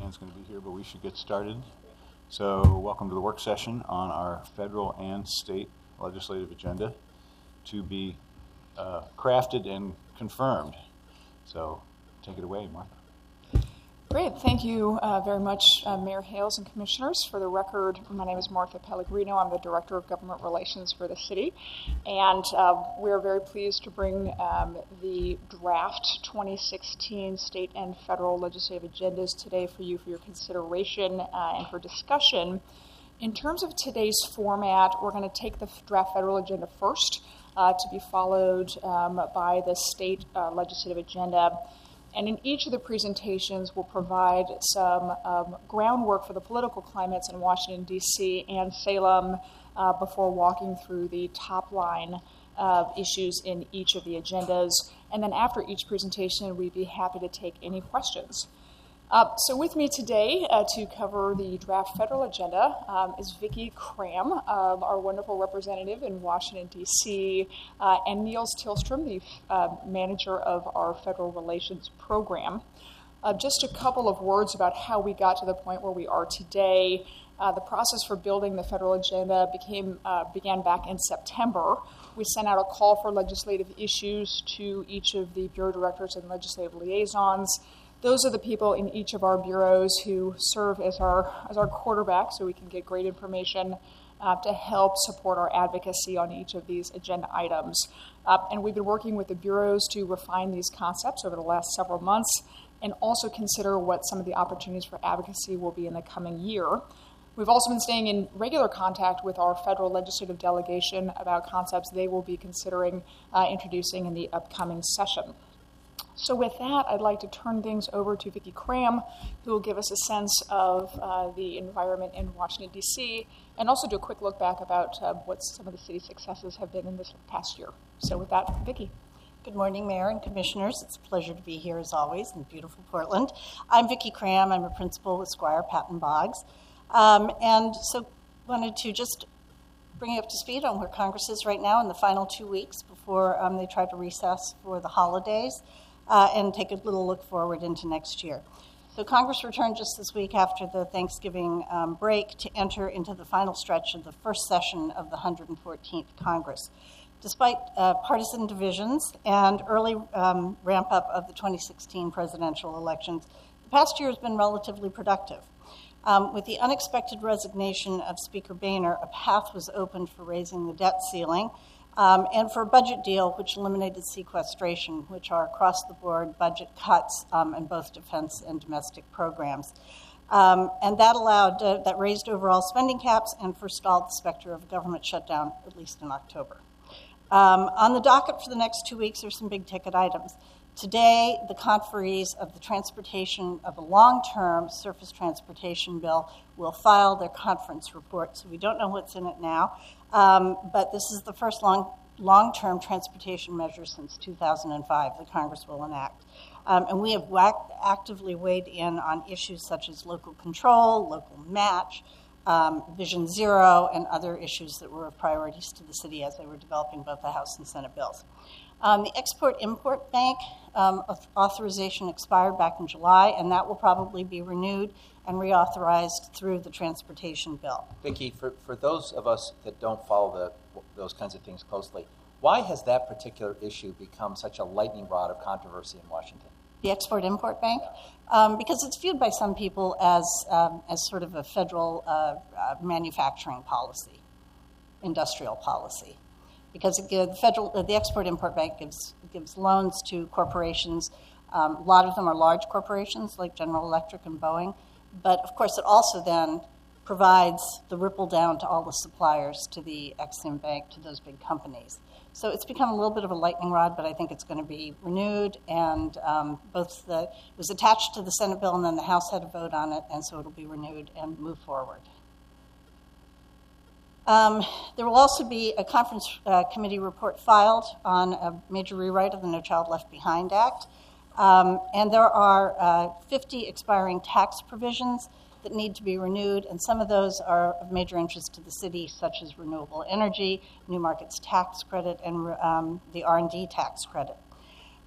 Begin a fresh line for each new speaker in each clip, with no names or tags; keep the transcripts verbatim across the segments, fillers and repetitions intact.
Anne's going to be here, but we should get started. So welcome to the work session on our federal and state legislative agenda to be uh, crafted and confirmed. So take it away, Martha.
Great. Thank you uh, very much, uh, Mayor Hales and Commissioners. For the record, my name is Martha Pellegrino. I'm the Director of Government Relations for the city. And uh, we're very pleased to bring um, the draft twenty sixteen state and federal legislative agendas today for you for your consideration uh, and for discussion. In terms of today's format, we're going to take the draft federal agenda first uh, to be followed um, by the state uh, legislative agenda. And in each of the presentations, we'll provide some um, groundwork for the political climates in Washington, D C and Salem uh, before walking through the top line uh, issues in each of the agendas. And then after each presentation, we'd be happy to take any questions. Uh, so with me today uh, to cover the draft federal agenda um, is Vicki Cram, uh, our wonderful representative in Washington, D C, uh, and Niels Tillstrom, the uh, manager of our federal relations program. Uh, just a couple of words about how we got to the point where we are today. Uh, the process for building the federal agenda became uh, began back in September. We sent out a call for legislative issues to each of the bureau directors and legislative liaisons. Those are the people in each of our bureaus who serve as our as our quarterback, so we can get great information uh, to help support our advocacy on each of these agenda items. Uh, and we've been working with the bureaus to refine these concepts over the last several months and also consider what some of the opportunities for advocacy will be in the coming year. We've also been staying in regular contact with our federal legislative delegation about concepts they will be considering uh, introducing in the upcoming session. So with that, I'd like to turn things over to Vicki Cram, who will give us a sense of uh, the environment in Washington, D C, and also do a quick look back about uh, what some of the city's successes have been in this past year. So with that, Vicki.
Good morning, Mayor and Commissioners. It's a pleasure to be here, as always, in beautiful Portland. I'm Vicki Cram. I'm a principal with Squire Patton Boggs. Um, and so wanted to just bring you up to speed on where Congress is right now in the final two weeks before um, they try to recess for the holidays. Uh, and take a little look forward into next year. So Congress returned just this week after the Thanksgiving um, break to enter into the final stretch of the first session of the one hundred fourteenth Congress. Despite uh, partisan divisions and early um, ramp-up of the twenty sixteen presidential elections, the past year has been relatively productive. Um, with the unexpected resignation of Speaker Boehner, a path was opened for raising the debt ceiling, Um, and for a budget deal which eliminated sequestration, which are across-the-board budget cuts um, in both defense and domestic programs. Um, and that allowed, uh, that raised overall spending caps and forestalled the specter of a government shutdown, at least in October. Um, on the docket for the next two weeks are some big-ticket items. Today, the conferees of the transportation of a long-term surface transportation bill will file their conference report, so we don't know what's in it now. Um, but this is the first long, long-term transportation measure since two thousand five that Congress will enact. Um, and we have whacked, actively weighed in on issues such as local control, local match, um, Vision Zero, and other issues that were of priorities to the city as they were developing both the House and Senate bills. Um, the Export-Import Bank um, authorization expired back in July, and that will probably be renewed and reauthorized through the transportation bill.
Vicki, for, for those of us that don't follow the, those kinds of things closely, why has that particular issue become such a lightning rod of controversy in Washington?
The Export-Import Bank? Um, because it's viewed by some people as, um, as sort of a federal uh, uh, manufacturing policy, industrial policy. Because it gives, the, federal, uh, the Export-Import Bank gives, gives loans to corporations. Um, a lot of them are large corporations like General Electric and Boeing. But, of course, it also then provides the ripple down to all the suppliers, to the Ex-Im Bank, to those big companies. So it's become a little bit of a lightning rod, but I think it's going to be renewed. And um, both the, it was attached to the Senate bill, and then the House had a vote on it, and so it'll be renewed and move forward. Um, there will also be a conference uh, committee report filed on a major rewrite of the No Child Left Behind Act. Um, and there are uh, fifty expiring tax provisions that need to be renewed, and some of those are of major interest to the city, such as renewable energy, New Markets Tax Credit, and um, the R and D tax credit.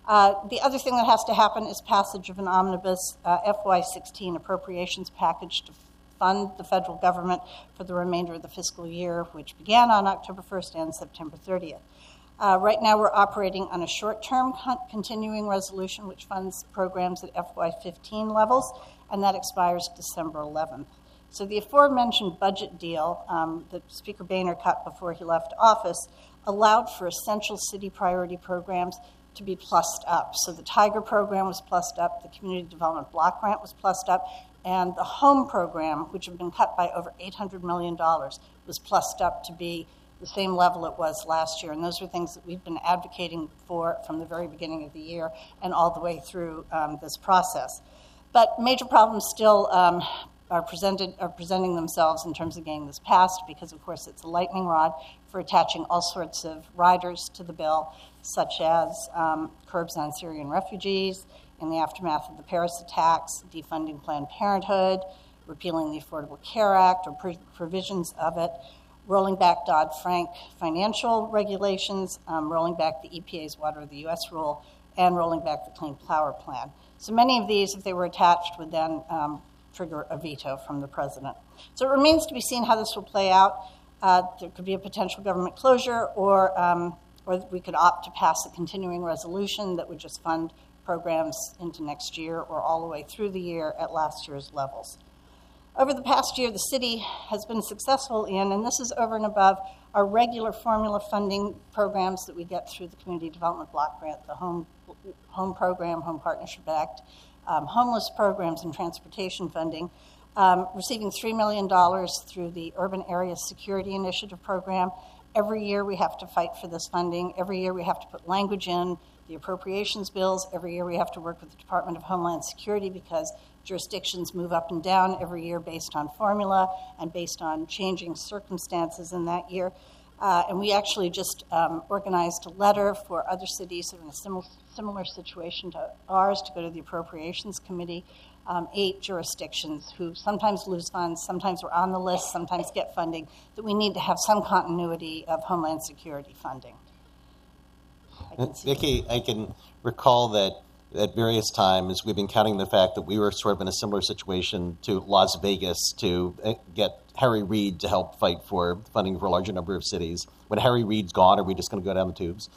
Uh, the other thing that has to happen is passage of an omnibus uh, F Y sixteen appropriations package to fund the federal government for the remainder of the fiscal year, which began on October first and September thirtieth. Uh, right now, we're operating on a short-term con- continuing resolution which funds programs at F Y fifteen levels, and that expires December eleventh. So the aforementioned budget deal um, that Speaker Boehner cut before he left office allowed for essential city priority programs to be plussed up. So the Tiger program was plussed up, the Community Development Block Grant was plussed up, and the Home program, which had been cut by over eight hundred million dollars, was plussed up to be the same level it was last year. And those are things that we've been advocating for from the very beginning of the year and all the way through um, this process. But major problems still um, are presented are presenting themselves in terms of getting this passed because, of course, it's a lightning rod for attaching all sorts of riders to the bill, such as um, curbs on Syrian refugees in the aftermath of the Paris attacks, defunding Planned Parenthood, repealing the Affordable Care Act or pro- provisions of it, rolling back Dodd-Frank financial regulations, um, rolling back the E P A's Water of the U S rule, and rolling back the Clean Power Plan. So many of these, if they were attached, would then um, trigger a veto from the president. So it remains to be seen how this will play out. Uh, there could be a potential government closure, or um, or we could opt to pass a continuing resolution that would just fund programs into next year or all the way through the year at last year's levels. Over the past year, the city has been successful in, and this is over and above our regular formula funding programs that we get through the Community Development Block Grant, the Home, home Program, Home Partnership Act, um, homeless programs and transportation funding, um, receiving three million dollars through the Urban Area Security Initiative program. Every year we have to fight for this funding. Every year we have to put language in the appropriations bills. Every year we have to work with the Department of Homeland Security because jurisdictions move up and down every year based on formula and based on changing circumstances in that year. Uh, and we actually just um, organized a letter for other cities that are in a similar, similar situation to ours to go to the Appropriations Committee, um, eight jurisdictions who sometimes lose funds, sometimes are on the list, sometimes get funding, that we need to have some continuity of Homeland Security funding. I can see
Vicki, I can recall that at various times we've been counting the fact that we were sort of in a similar situation to Las Vegas to get Harry Reid to help fight for funding for a larger number of cities. When Harry Reid's gone, are we just going to go down the tubes?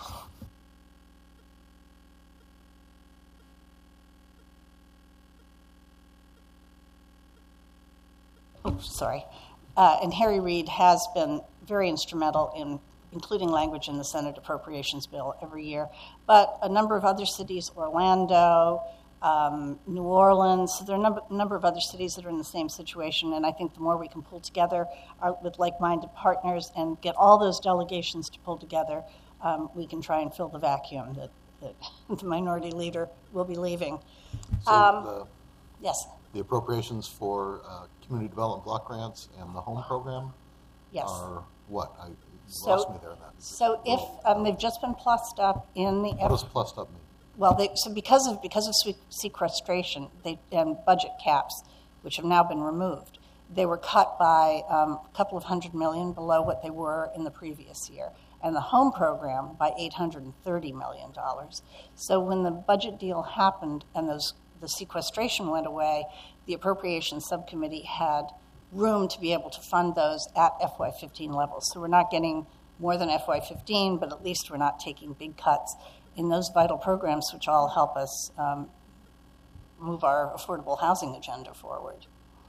Oops, sorry. Uh, and Harry Reid has been very instrumental in including language in the Senate Appropriations Bill every year. But a number of other cities, Orlando, um, New Orleans, so there are a number, number of other cities that are in the same situation, and I think the more we can pull together our, with like-minded partners and get all those delegations to pull together, um, we can try and fill the vacuum that, that the minority leader will be leaving.
So
Um,
the,
yes,
the appropriations for uh, community development block grants and the home program
yes.
are what? I, you
So-
lost me there. in that.
So if um, they've just been plussed up in the
What does plussed up mean?
Well, they, so because of because of se- sequestration they, and budget caps, which have now been removed, they were cut by um, a couple of hundred million below what they were in the previous year, and the home program by eight hundred thirty million dollars. So when the budget deal happened and those the sequestration went away, the appropriations subcommittee had room to be able to fund those at F Y fifteen levels. So we're not getting more than F Y fifteen, but at least we're not taking big cuts in those vital programs, which all help us um, move our affordable housing agenda forward.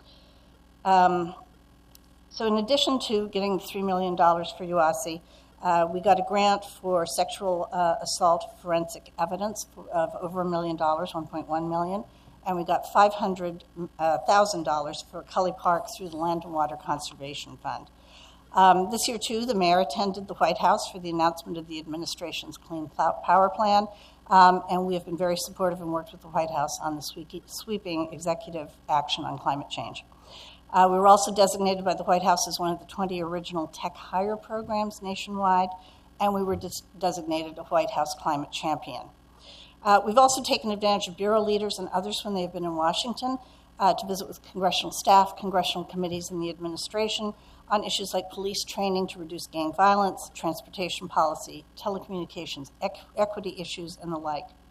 Um, so in addition to getting three million dollars for U A S I, uh, we got a grant for sexual uh, assault forensic evidence of over a million dollars, one point one million dollars, and we got five hundred thousand dollars for Cully Park through the Land and Water Conservation Fund. Um, this year, too, the mayor attended the White House for the announcement of the administration's Clean Power Plan, um, and we have been very supportive and worked with the White House on the sweeping executive action on climate change. Uh, we were also designated by the White House as one of the twenty original tech hire programs nationwide, and we were des- designated a White House climate champion. Uh, we've also taken advantage of bureau leaders and others when they've been in Washington uh, to visit with congressional staff, congressional committees, and the administration on issues like police training to reduce gang violence, transportation policy, telecommunications, equ- equity issues, and the like.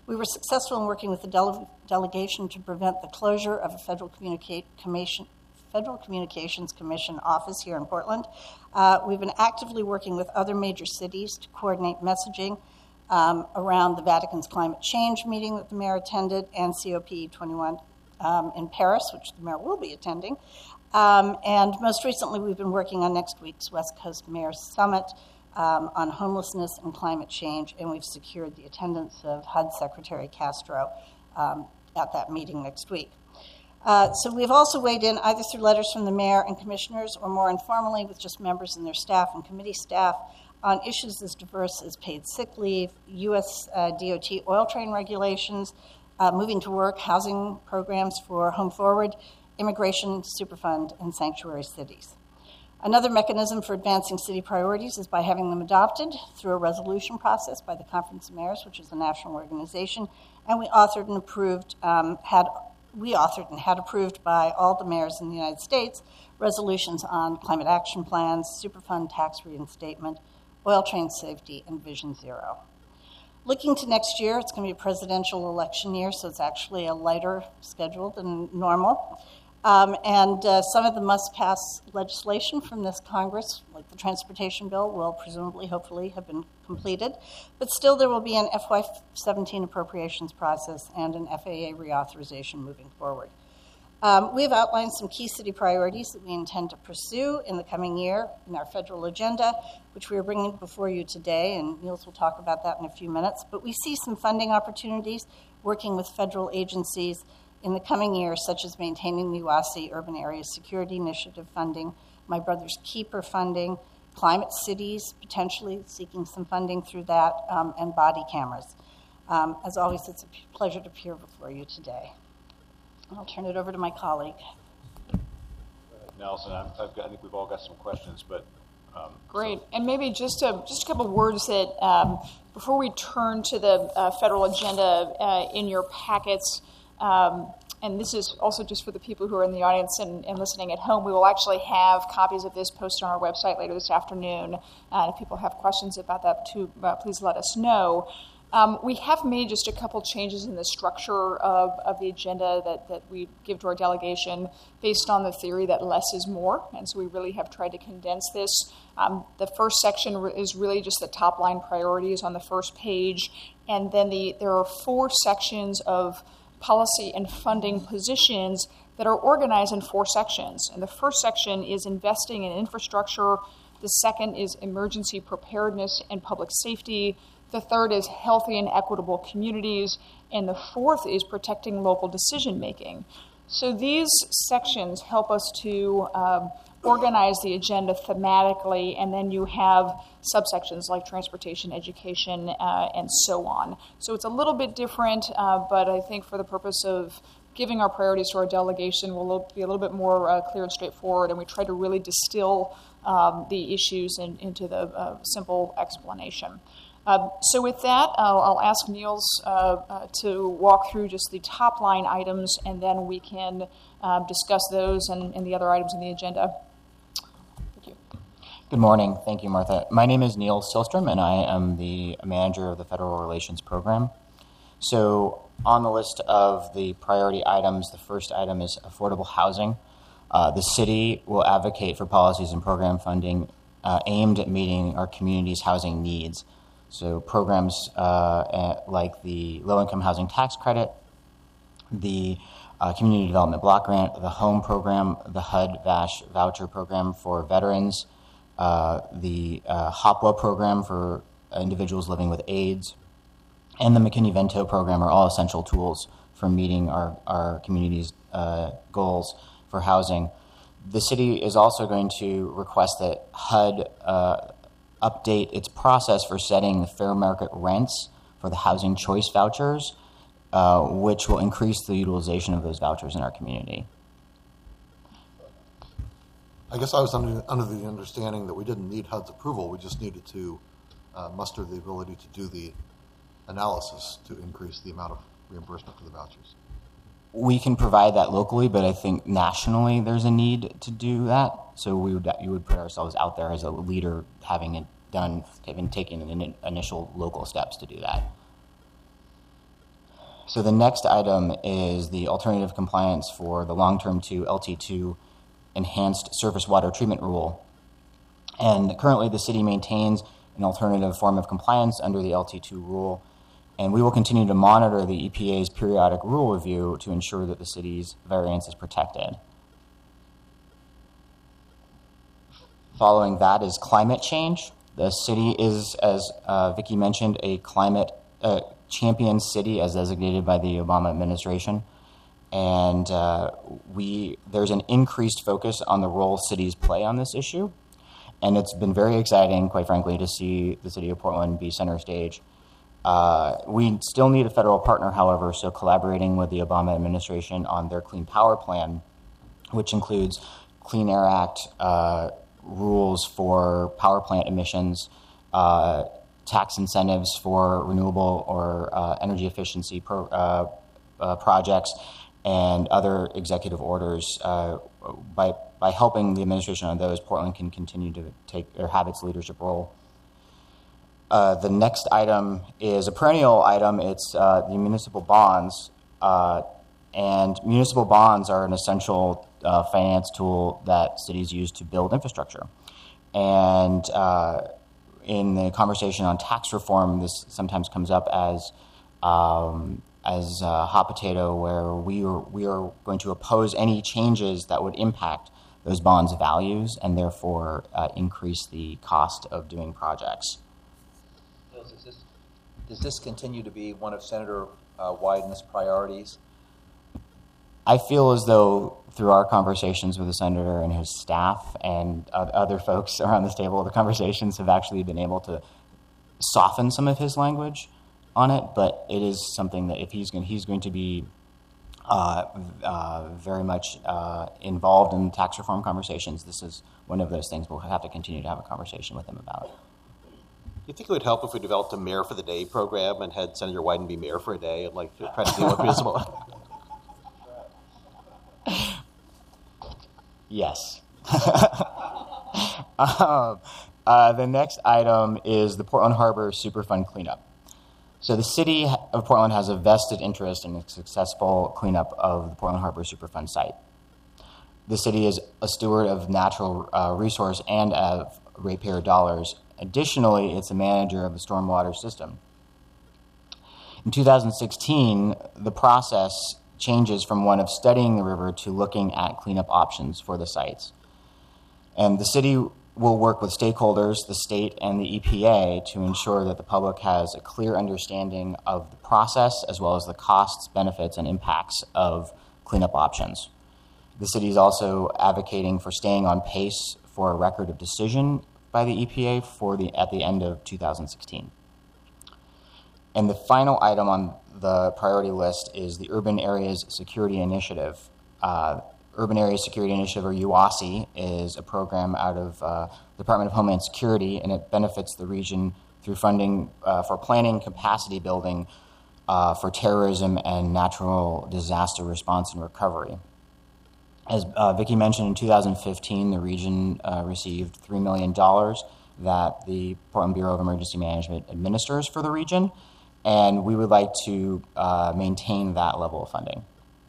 We were successful in working with the dele- delegation to prevent the closure of a Federal, Communicate Commission, Federal Communications Commission office here in Portland. Uh, we've been actively working with other major cities to coordinate messaging um, around the Vatican's climate change meeting that the mayor attended and C O P twenty-one um, in Paris, which the mayor will be attending. Um, and most recently, we've been working on next week's West Coast Mayor's Summit um, on homelessness and climate change, and we've secured the attendance of H U D Secretary Castro um, at that meeting next week. Uh, so we've also weighed in either through letters from the mayor and commissioners or more informally with just members and their staff and committee staff on issues as diverse as paid sick leave, U S uh, D O T oil train regulations, uh, moving to work, housing programs for Home Forward, immigration, Superfund, and sanctuary cities. Another mechanism for advancing city priorities is by having them adopted through a resolution process by the Conference of Mayors, which is a national organization, and we authored and approved, um, had we authored and had approved by all the mayors in the United States resolutions on climate action plans, Superfund tax reinstatement, oil train safety, and Vision Zero. Looking to next year, it's going to be a presidential election year, so it's actually a lighter schedule than normal. Um, and uh, some of the must-pass legislation from this Congress, like the transportation bill, will presumably, hopefully, have been completed. But still, there will be an F Y seventeen appropriations process and an F A A reauthorization moving forward. Um, we have outlined some key city priorities that we intend to pursue in the coming year in our federal agenda, which we are bringing before you today, and Niels will talk about that in a few minutes. But we see some funding opportunities working with federal agencies in the coming years, such as maintaining the U A S C Urban Areas Security Initiative funding, My Brother's Keeper funding, Climate Cities, potentially seeking some funding through that, um, and body cameras. Um, as always, it's a pleasure to appear before you today. I'll turn it over to my colleague.
Nelson, I've, I've got, I think we've all got some questions, but um,
Great.
so-
And maybe just a, just a couple of words that um, before we turn to the uh, federal agenda uh, in your packets, um, and this is also just for the people who are in the audience and, and listening at home, we will actually have copies of this posted on our website later this afternoon. Uh, if people have questions about that, too, uh, please let us know. Um, we have made just a couple changes in the structure of, of the agenda that, that we give to our delegation based on the theory that less is more, and so we really have tried to condense this. Um, the first section re- is really just the top line priorities on the first page, and then the there are four sections of policy and funding positions that are organized in four sections. And the first section is investing in infrastructure. The second is emergency preparedness and public safety. The third is healthy and equitable communities. And the fourth is protecting local decision making. So these sections help us to um, organize the agenda thematically, and then you have subsections like transportation, education, uh, and so on. So it's a little bit different, uh, but I think for the purpose of giving our priorities to our delegation, we'll be a little bit more uh, clear and straightforward, and we try to really distill um, the issues in, into the uh, simple explanation. Uh, so with that, I'll, I'll ask Niels uh, uh, to walk through just the top line items, and then we can uh, discuss those and, and the other items in the agenda. Thank you.
Good morning. Thank you, Martha. My name is Niels Stillstrom, and I am the manager of the Federal Relations Program. So on the list of the priority items, the first item is affordable housing. Uh, the city will advocate for policies and program funding uh, aimed at meeting our community's housing needs. So programs uh, like the low-income housing tax credit, the uh, community development block grant, the home program, the H U D V A S H voucher program for veterans, uh, the uh, HOPWA program for individuals living with AIDS, and the McKinney-Vento program are all essential tools for meeting our, our community's uh, goals for housing. The city is also going to request that H U D uh, update its process for setting the fair market rents for the housing choice vouchers, uh, which will increase the utilization of those vouchers in our community.
I guess I was under, under the understanding that we didn't need H U D's approval. We just needed to uh, muster the ability to do the analysis to increase the amount of reimbursement for the vouchers.
We can provide that locally, but I think nationally there's a need to do that. So we would you would put ourselves out there as a leader, having it done, having taken in initial local steps to do that. So the next item is the alternative compliance for the long-term two L T two enhanced surface water treatment rule. And currently the city maintains an alternative form of compliance under the L T two rule, and we will continue to monitor the E P A's periodic rule review to ensure that the city's variance is protected. Following that is climate change. The city is, as uh, Vicki mentioned, a climate uh, champion city as designated by the Obama administration. And uh, we there's an increased focus on the role cities play on this issue. And it's been very exciting, quite frankly, to see the city of Portland be center stage. Uh, we still need a federal partner, however, so collaborating with the Obama administration on their Clean Power Plan, which includes Clean Air Act uh, rules for power plant emissions, uh, tax incentives for renewable or uh, energy efficiency pro, uh, uh, projects, and other executive orders. Uh, by by helping the administration on those, Portland can continue to take or have its leadership role. Uh, the next item is a perennial item. It's uh, the municipal bonds, uh, and municipal bonds are an essential uh, finance tool that cities use to build infrastructure. And uh, in the conversation on tax reform, this sometimes comes up as um, as a hot potato, where we are, we are going to oppose any changes that would impact those bonds' values and therefore uh, increase the cost of doing projects.
Does this, does this continue to be one of Senator uh, Wyden's priorities?
I feel as though through our conversations with the senator and his staff and uh, other folks around this table, the conversations have actually been able to soften some of his language on it, but it is something that if he's going, he's going to be uh, uh, very much uh, involved in tax reform conversations, this is one of those things we'll have to continue to have a conversation with him about.
Do you think it would help if we developed a Mayor for the Day program and had Senator Wyden be mayor for a day and like try to deal with municipal?
Yes. um, uh, the next item is the Portland Harbor Superfund cleanup. So the city of Portland has a vested interest in the successful cleanup of the Portland Harbor Superfund site. The city is a steward of natural uh, resource and of ratepayer dollars. Additionally, it's a manager of the stormwater system. In two thousand sixteen, the process changes from one of studying the river to looking at cleanup options for the sites. And the city will work with stakeholders, the state, and the E P A to ensure that the public has a clear understanding of the process as well as the costs, benefits, and impacts of cleanup options. The city is also advocating for staying on pace for a record of decision by the E P A for the at the end of two thousand sixteen. And the final item on the priority list is the Urban Areas Security Initiative. Uh, Urban Areas Security Initiative, or U A S I, is a program out of uh, the Department of Homeland Security, and it benefits the region through funding uh, for planning, capacity building uh, for terrorism and natural disaster response and recovery. As uh, Vicki mentioned, in two thousand fifteen, the region uh, received three million dollars that the Portland Bureau of Emergency Management administers for the region, and we would like to uh, maintain that level of funding.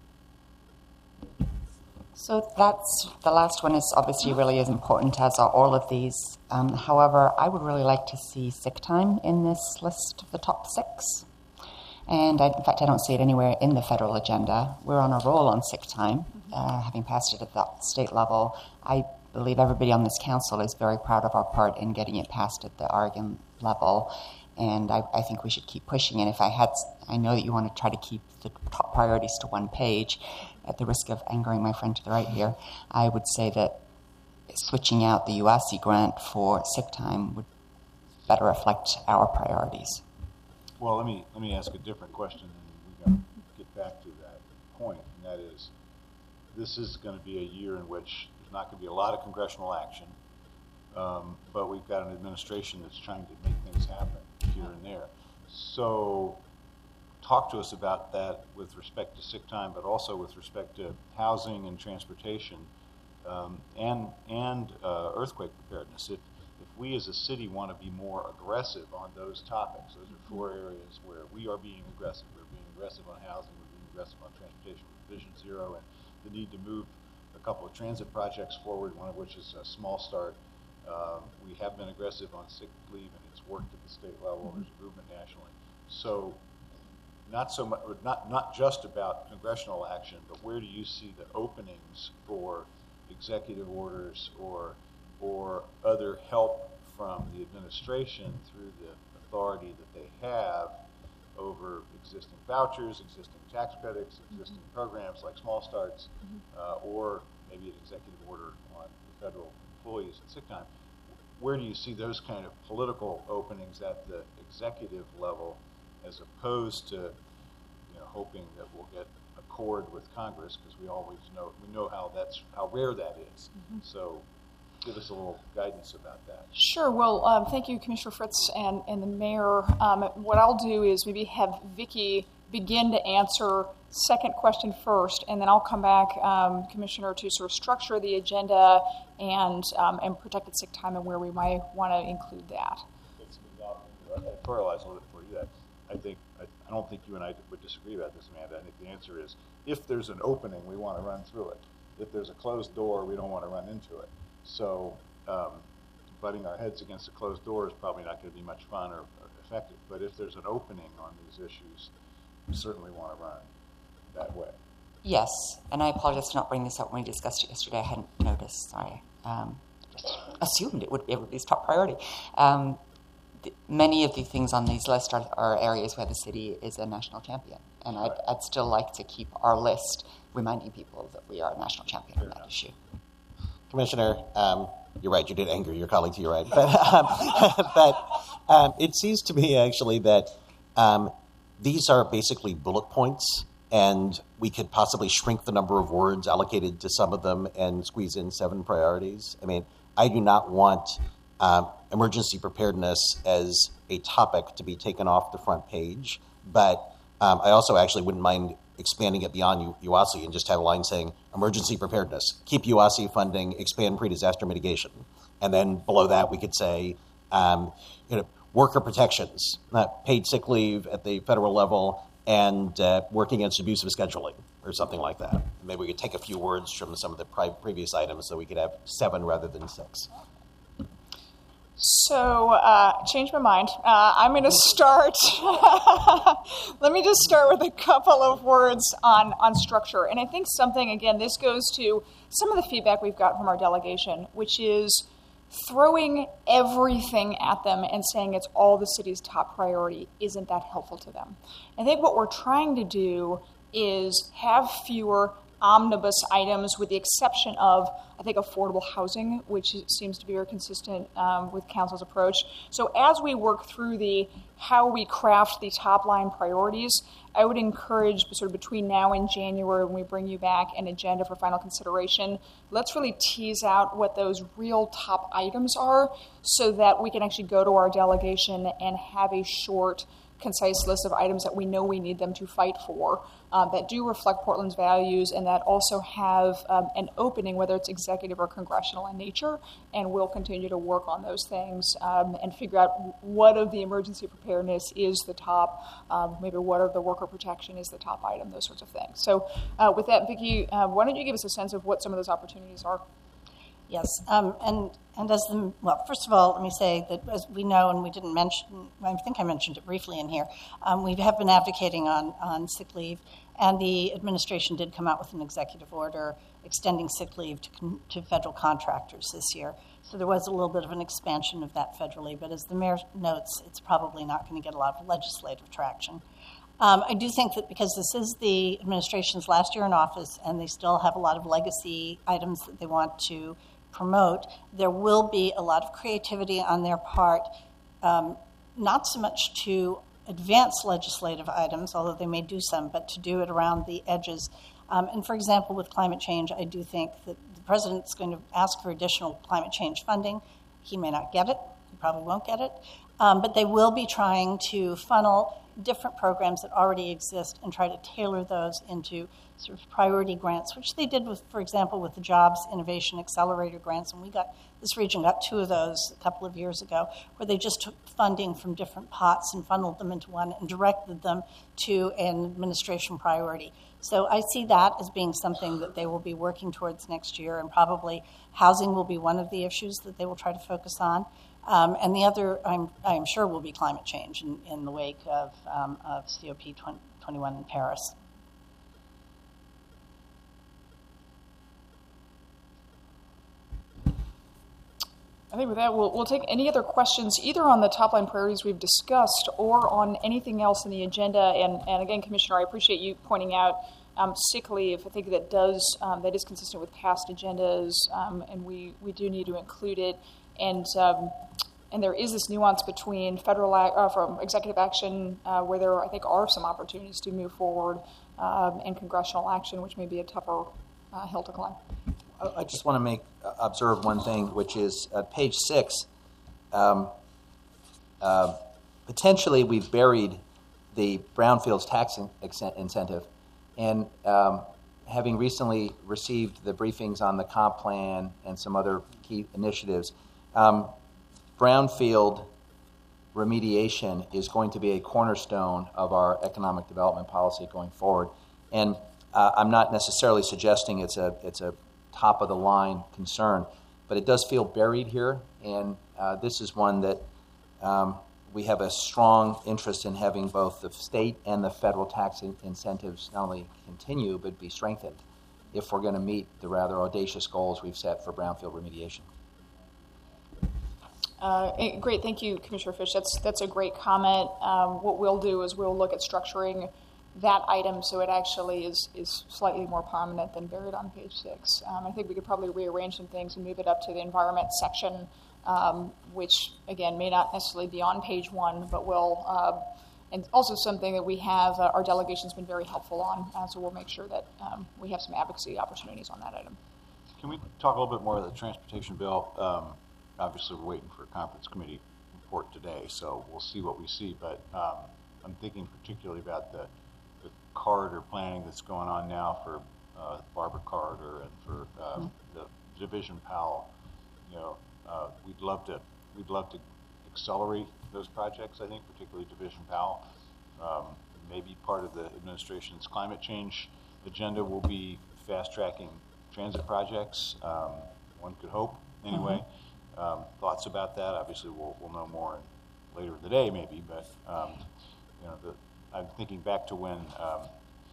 So that's, the last one is obviously really as important as are all of these. Um, however, I would really like to see sick time in this list of the top six. And I, in fact, I don't see it anywhere in the federal agenda. We're on a roll on sick time, uh, having passed it at the state level. I believe everybody on this council is very proud of our part in getting it passed at the Oregon level. And I, I think we should keep pushing. And if I had, I know that you want to try to keep the top priorities to one page. At the risk of angering my friend to the right here, I would say that switching out the U A S I grant for sick time would better reflect our priorities.
Well, let me let me ask a different question, and we got to get back to that point, and that is, this is going to be a year in which there's not going to be a lot of congressional action, um, but we've got an administration that's trying to make things happen here and there. So, talk to us about that with respect to sick time, but also with respect to housing and transportation, um, and and uh, earthquake preparedness. If if we as a city want to be more aggressive on those topics, those are four areas where we are being aggressive. We're being aggressive on housing, we're being aggressive on transportation with Vision Zero, and the need to move a couple of transit projects forward, one of which is a small start. Um, we have been aggressive on sick leave, and it's worked at the state level. There's a movement nationally. So not so much, not, not just about congressional action, but where do you see the openings for executive orders or, or other help from the administration through the authority that they have over existing vouchers, existing tax credits, existing mm-hmm. programs like Small Starts, mm-hmm. uh, or maybe an executive order on the federal employees at sick time. Where do you see those kind of political openings at the executive level, as opposed to, you know, hoping that we'll get accord with Congress, because we always know we know how that's how rare that is. Mm-hmm. So, give us a little guidance about that.
Sure. Well, um, thank you, Commissioner Fritz and, and the mayor. Um, what I'll do is maybe have Vicki begin to answer second question first, and then I'll come back, um, Commissioner, to sort of structure the agenda and um, and protected sick time and where we might want to include that.
Let's editorialize a little bit for you. I think I, I don't think you and I would disagree about this, Amanda. I think the answer is if there's an opening, we want to run through it. If there's a closed door, we don't want to run into it. So um, butting our heads against a closed door is probably not going to be much fun or, or effective. But if there's an opening on these issues, we certainly want to run that way.
Yes, and I apologize for not bringing this up when we discussed it yesterday. I hadn't noticed. Sorry. Um, just assumed it would be everybody's top priority. Um, th- many of the things on these lists are, are areas where the city is a national champion. And I'd, I'd still like to keep our list reminding people that we are a national champion Fair on that enough. issue.
Commissioner, um, you're right, you did anger your colleague to your right. But, um, but um, it seems to me, actually, that um, these are basically bullet points, and we could possibly shrink the number of words allocated to some of them and squeeze in seven priorities. I mean, I do not want um, emergency preparedness as a topic to be taken off the front page, but um, I also actually wouldn't mind expanding it beyond U- UASI and just have a line saying emergency preparedness, keep UASI funding, expand pre-disaster mitigation. And then below that we could say, um, you know, worker protections, uh, paid sick leave at the federal level, and uh, working against abusive scheduling or something like that. Maybe we could take a few words from some of the pri- previous items so we could have seven rather than six.
So, uh, change my mind. Uh, I'm going to start. Let me just start with a couple of words on, on structure. And I think something, again, this goes to some of the feedback we've got from our delegation, which is throwing everything at them and saying it's all the city's top priority isn't that helpful to them. I think what we're trying to do is have fewer omnibus items, with the exception of, I think, affordable housing, which seems to be very consistent um, with council's approach. So as we work through the how we craft the top line priorities, I would encourage sort of between now and January, when we bring you back an agenda for final consideration, let's really tease out what those real top items are so that we can actually go to our delegation and have a short, concise list of items that we know we need them to fight for, uh, that do reflect Portland's values, and that also have um, an opening, whether it's executive or congressional in nature, and we'll continue to work on those things um, and figure out what of the emergency preparedness is the top, um, maybe what of the worker protection is the top item, those sorts of things. So uh, with that, Vicki, uh, why don't you give us a sense of what some of those opportunities are?
Yes, um, and and as the, well, first of all, let me say that as we know, and we didn't mention, I think I mentioned it briefly in here, um, we have been advocating on, on sick leave, and the administration did come out with an executive order extending sick leave to, con- to federal contractors this year. So there was a little bit of an expansion of that federally, but as the mayor notes, it's probably not going to get a lot of legislative traction. Um, I do think that because this is the administration's last year in office, and they still have a lot of legacy items that they want to promote, there will be a lot of creativity on their part, um, not so much to advance legislative items, although they may do some, but to do it around the edges. Um, and for example, with climate change, I do think that the president's going to ask for additional climate change funding. He may not get it. He probably won't get it. Um, but they will be trying to funnel different programs that already exist and try to tailor those into sort of priority grants, which they did with, for example, with the Jobs Innovation Accelerator grants. And we got, this region got two of those a couple of years ago, where they just took funding from different pots and funneled them into one and directed them to an administration priority. So I see that as being something that they will be working towards next year, and probably housing will be one of the issues that they will try to focus on. Um, and the other, I'm, I'm sure, will be climate change in, in the wake of, um, of C O P twenty-one in Paris.
I think with that, we'll, we'll take any other questions, either on the top line priorities we've discussed or on anything else in the agenda. And, and again, Commissioner, I appreciate you pointing out um, sick leave. I think that does um, that is consistent with past agendas, um, and we, we do need to include it. And um, and there is this nuance between federal ac- uh, from executive action, uh, where there I think are some opportunities to move forward, um, and congressional action, which may be a tougher uh, hill to climb.
I just want to make uh, observe one thing, which is uh, page six. Um, uh, potentially, we've buried the brownfields tax in- ex- incentive, and um, having recently received the briefings on the comp plan and some other key initiatives, um, brownfield remediation is going to be a cornerstone of our economic development policy going forward. And uh, I'm not necessarily suggesting it's a it's a top of the line concern, but it does feel buried here, and uh, this is one that um, we have a strong interest in having both the state and the federal tax in- incentives not only continue but be strengthened if we're going to meet the rather audacious goals we've set for brownfield remediation.
Uh, eh, great, thank you, Commissioner Fish. That's that's a great comment. Um, what we'll do is we'll look at structuring that item so it actually is, is slightly more prominent than buried on page six. Um, I think we could probably rearrange some things and move it up to the environment section, um, which, again, may not necessarily be on page one, but will, uh, and also something that we have, uh, our delegation's been very helpful on, uh, so we'll make sure that um, we have some advocacy opportunities on that item.
Can we talk a little bit more about the transportation bill? Um, obviously, we're waiting for a conference committee report today, so we'll see what we see, but um, I'm thinking particularly about the the corridor planning that's going on now for uh, Barber Corridor and for uh, mm-hmm. the Division Powell. You know, uh, we'd love to we'd love to accelerate those projects. I think, particularly Division Powell. Um, maybe part of the administration's climate change agenda will be fast tracking transit projects. Um, one could hope, anyway. Mm-hmm. Um, thoughts about that? Obviously, we'll we'll know more in, later in the day, maybe. But um, you know the. I'm thinking back to when, um,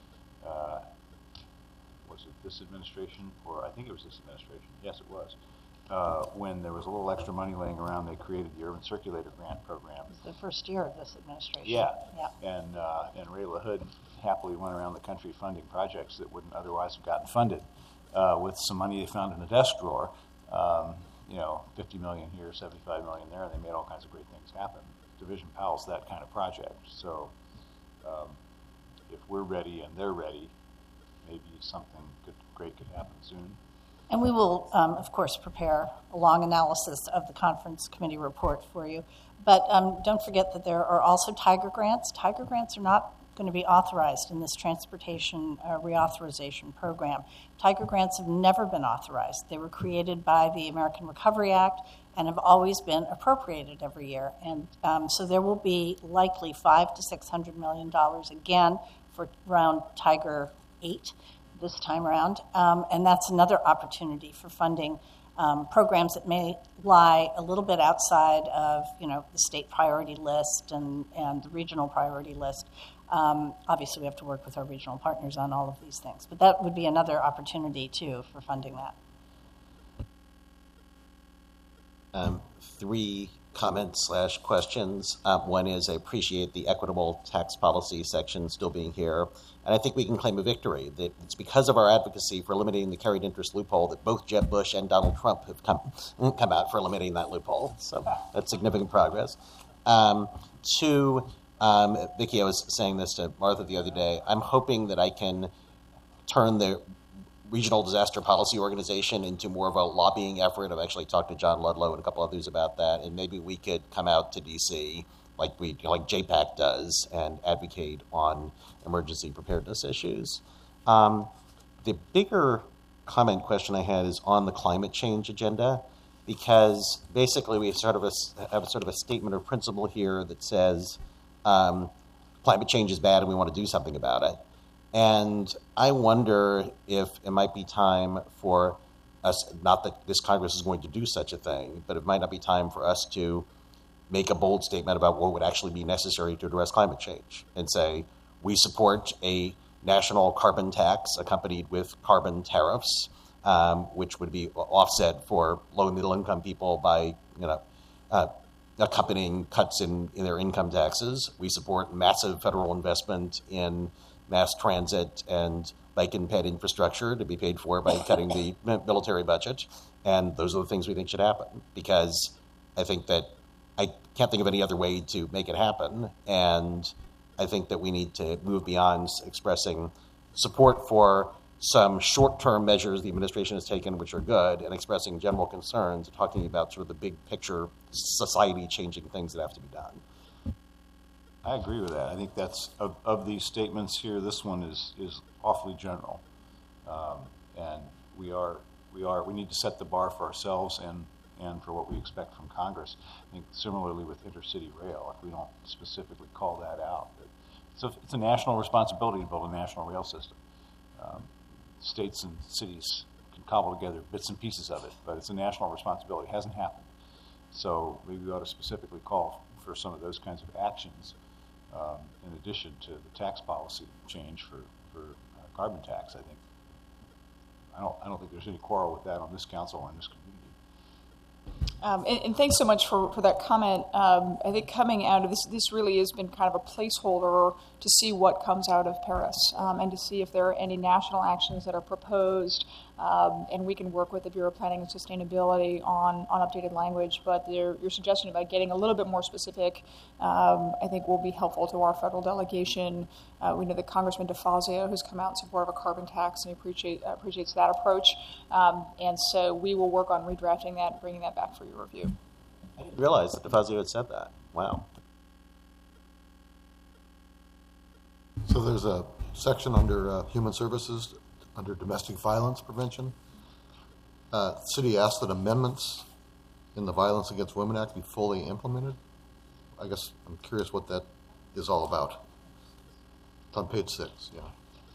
uh, was it this administration, or I think it was this administration, yes it was, uh, when there was a little extra money laying around, they created the Urban Circulator Grant Program.
It was the first year of this administration.
Yeah,
yeah.
and uh, and Ray LaHood happily went around the country funding projects that wouldn't otherwise have gotten funded uh, with some money they found in a desk drawer, um, you know, fifty million here, seventy-five million there, and they made all kinds of great things happen. Division Powell's that kind of project, so Um, if we're ready and they're ready, maybe something good, great could happen soon.
And we will, um, of course, prepare a long analysis of the conference committee report for you. But um, don't forget that there are also Tiger grants. Tiger grants are not going to be authorized in this transportation uh, reauthorization program. Tiger grants have never been authorized. They were created by the American Recovery Act and have always been appropriated every year. And um, so there will be likely five to six hundred million dollars again for round Tiger eight this time around. Um, and that's another opportunity for funding um, programs that may lie a little bit outside of, you know, the state priority list and, and the regional priority list. Um, obviously, we have to work with our regional partners on all of these things. But that would be another opportunity, too, for funding that.
Um, three comments slash questions. Uh, one is I appreciate the equitable tax policy section still being here. And I think we can claim a victory. That it's because of our advocacy for eliminating the carried interest loophole that both Jeb Bush and Donald Trump have come, come out for eliminating that loophole. So that's significant progress. Um, two, um, Vicki, I was saying this to Martha the other day. I'm hoping that I can turn the Regional Disaster Policy Organization into more of a lobbying effort. I've actually talked to John Ludlow and a couple others about that, and maybe we could come out to D C like we like J PAC does, and advocate on emergency preparedness issues. Um, the bigger comment question I had is on the climate change agenda, because basically we have sort of a, have a sort of a statement of principle here that says um, climate change is bad and we want to do something about it. And I wonder if it might be time for us, not that this Congress is going to do such a thing, but it might not be time for us to make a bold statement about what would actually be necessary to address climate change and say, we support a national carbon tax accompanied with carbon tariffs, um, which would be offset for low and middle income people by, you know, uh, accompanying cuts in, in their income taxes. We support massive federal investment in mass transit and bike and ped infrastructure to be paid for by cutting the military budget. And those are the things we think should happen, because I think that I can't think of any other way to make it happen. And I think that we need to move beyond expressing support for some short-term measures the administration has taken, which are good, and expressing general concerns, talking about sort of the big picture, society-changing things that have to be done.
I agree with that. I think that's, of, of these statements here, this one is, is awfully general. Um, and we are, we are, we need to set the bar for ourselves and, and for what we expect from Congress. I think similarly with intercity rail, if we don't specifically call that out, it's a, it's a national responsibility to build a national rail system. Um, states and cities can cobble together bits and pieces of it, but it's a national responsibility. It hasn't happened. So maybe we ought to specifically call for some of those kinds of actions, um, in addition to the tax policy change for, for uh, carbon tax. I think I don't I don't think there's any quarrel with that on this council or in this community.
Um, and, and thanks so much for, for that comment. Um, I think coming out of this, this really has been kind of a placeholder to see what comes out of Paris, um, and to see if there are any national actions that are proposed. Um, and we can work with the Bureau of Planning and Sustainability on, on updated language. But your, your suggestion about getting a little bit more specific, um, I think, will be helpful to our federal delegation. Uh, we know that Congressman DeFazio has come out in support of a carbon tax, and he appreciate, uh, appreciates that approach. Um, and so we will work on redrafting that and bringing that back for your review.
I didn't realize that DeFazio had said that. Wow.
So there's a section under uh, Human Services, under Domestic Violence Prevention. Uh, the city asked that amendments in the Violence Against Women Act be fully implemented. I guess I'm curious what that is all about. It's on page six, yeah.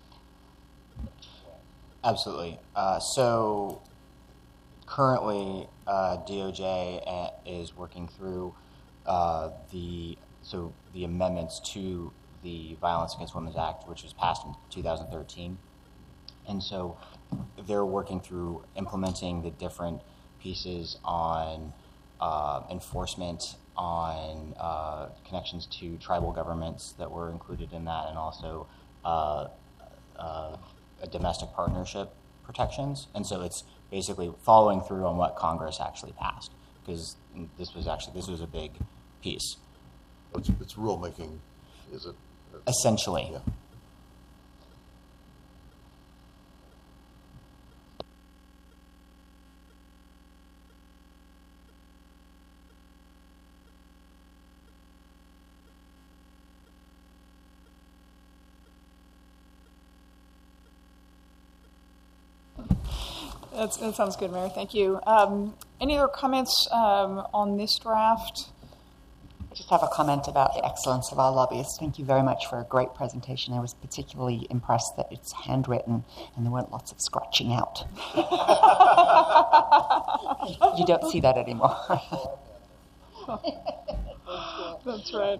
Absolutely. Uh, so currently, uh, D O J is working through uh, the so the amendments to the Violence Against Women Act, which was passed in two thousand thirteen. And so they're working through implementing the different pieces on uh, enforcement, on uh, connections to tribal governments that were included in that, and also uh, uh, a domestic partnership protections. And so it's basically following through on what Congress actually passed, because this was actually this was a big piece.
It's, it's rulemaking, is it?
Essentially.
Yeah.
That's, that sounds good, Mayor. Thank you. Um, any other comments um, on this draft?
I just have a comment about the excellence of our lobbyists. Thank you very much for a great presentation. I was particularly impressed that it's handwritten and there weren't lots of scratching out. You don't see that anymore.
That's right.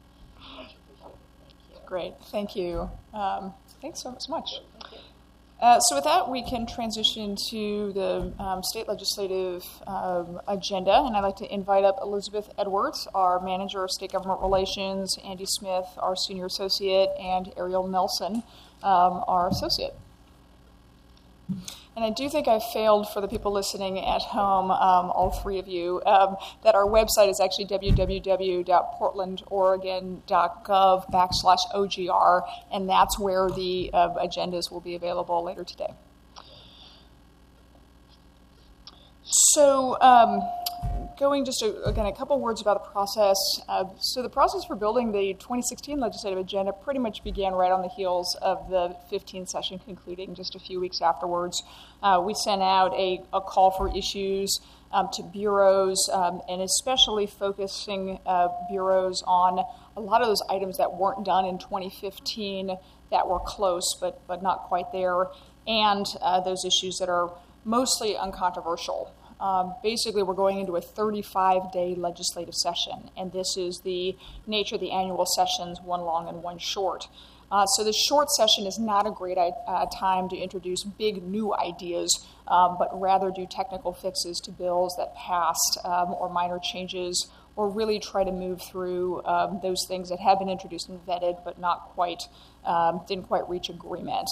Great. Thank you. Um, thanks so much. Uh, so with that, we can transition to the um, state legislative um, agenda, and I'd like to invite up Elizabeth Edwards, our Manager of State Government Relations, Andy Smith, our Senior Associate, and Ariel Nelson, um, our Associate. And I do think I failed for the people listening at home, um, all three of you, um, that our website is actually w w w dot portland oregon dot gov backslash O G R, and that's where the uh, agendas will be available later today. So um, going just a, again, a couple words about the process. Uh, so the process for building the twenty sixteen legislative agenda pretty much began right on the heels of the fifteen session concluding just a few weeks afterwards. Uh, we sent out a, a call for issues um, to bureaus, um, and especially focusing uh, bureaus on a lot of those items that weren't done in twenty fifteen that were close but, but not quite there, and uh, those issues that are mostly uncontroversial. Um, basically, we're going into a thirty-five day legislative session, and this is the nature of the annual sessions, one long and one short. Uh, so the short session is not a great uh, time to introduce big new ideas, um, but rather do technical fixes to bills that passed um, or minor changes, or really try to move through um, those things that have been introduced and vetted but not quite, um, didn't quite reach agreement.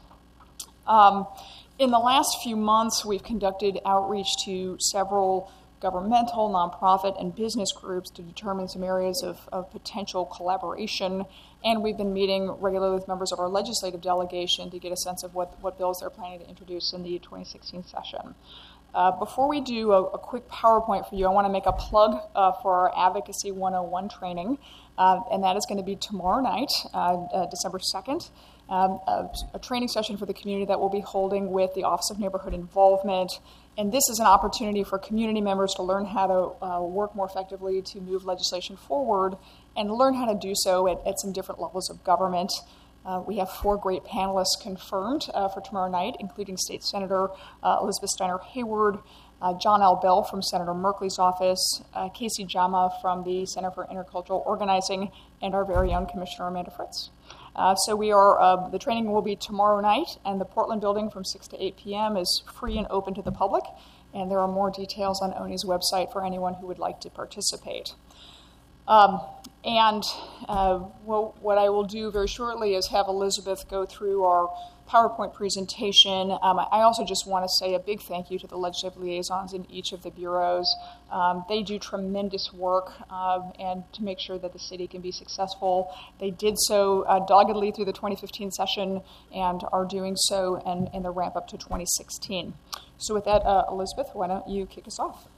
Um, In the last few months, we've conducted outreach to several governmental, nonprofit, and business groups to determine some areas of, of potential collaboration, and we've been meeting regularly with members of our legislative delegation to get a sense of what, what bills they're planning to introduce in the twenty sixteen session. Uh, before we do a, a quick PowerPoint for you, I want to make a plug uh, for our Advocacy one oh one training, uh, and that is going to be tomorrow night, uh, uh, December second. Um, a, a training session for the community that we'll be holding with the Office of Neighborhood Involvement. And this is an opportunity for community members to learn how to uh, work more effectively to move legislation forward and learn how to do so at, at some different levels of government. Uh, we have four great panelists confirmed uh, for tomorrow night, including State Senator uh, Elizabeth Steiner Hayward, uh, John L. Bell from Senator Merkley's office, uh, Casey Jama from the Center for Intercultural Organizing, and our very own Commissioner Amanda Fritz. Uh, so we are, uh, the training will be tomorrow night, and the Portland building from six to eight p.m. is free and open to the public, and there are more details on O N I's website for anyone who would like to participate. Um, and uh, well, what I will do very shortly is have Elizabeth go through our PowerPoint presentation. Um, I also just want to say a big thank you to the legislative liaisons in each of the bureaus. Um, they do tremendous work um, and to make sure that the city can be successful. They did so uh, doggedly through the twenty fifteen session and are doing so in, in the ramp up to twenty sixteen. So with that, uh, Elizabeth, why don't you kick us off?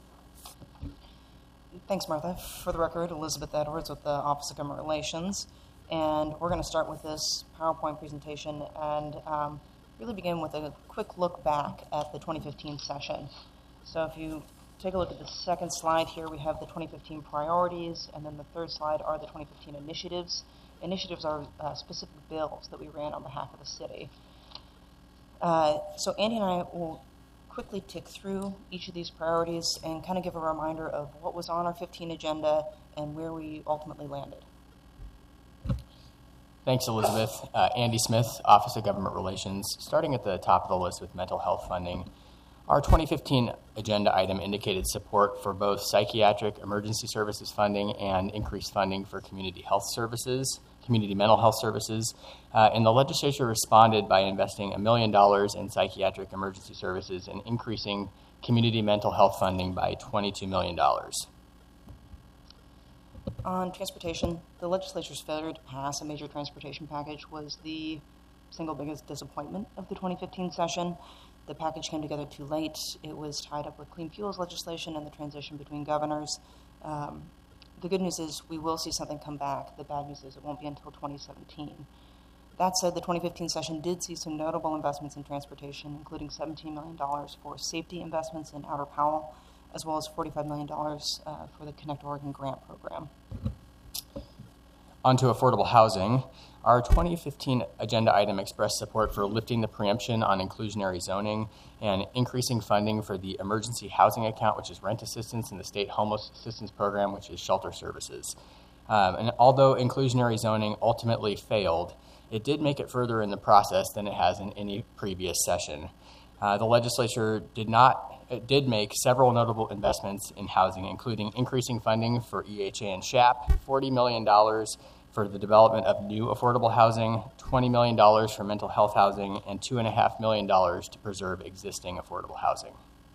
Thanks, Martha. For the record, Elizabeth Edwards with the Office of Government Relations. And we're going to start with this PowerPoint presentation and um, really begin with a quick look back at the twenty fifteen session. So if you take a look at the second slide here, we have the twenty fifteen priorities, and then the third slide are the twenty fifteen initiatives. Initiatives are uh, specific bills that we ran on behalf of the city. Uh, so Andy and I will quickly tick through each of these priorities and kind of give a reminder of what was on our fifteen agenda and where we ultimately landed.
Thanks, Elizabeth. Uh, Andy Smith, Office of Government Relations. Starting at the top of the list with mental health funding, our twenty fifteen agenda item indicated support for both psychiatric emergency services funding and increased funding for community health services, community mental health services. Uh, and the legislature responded by investing a million dollars in psychiatric emergency services and increasing community mental health funding by twenty-two million dollars.
On transportation, the legislature's failure to pass a major transportation package was the single biggest disappointment of the twenty fifteen session. The package came together too late. It was tied up with clean fuels legislation and the transition between governors. Um, the good news is we will see something come back. The bad news is it won't be until twenty seventeen. That said, the twenty fifteen session did see some notable investments in transportation, including seventeen million dollars for safety investments in Outer Powell, as well as forty-five million dollars uh, for the Connect Oregon grant program.
On to affordable housing. Our twenty fifteen agenda item expressed support for lifting the preemption on inclusionary zoning and increasing funding for the emergency housing account, which is rent assistance, and the state homeless assistance program, which is shelter services. Um, and although inclusionary zoning ultimately failed, it did make it further in the process than it has in any previous session. Uh, the legislature did not It did make several notable investments in housing, including increasing funding for E H A and SHAP, forty million dollars for the development of new affordable housing, twenty million dollars for mental health housing, and two point five million dollars to preserve existing affordable housing.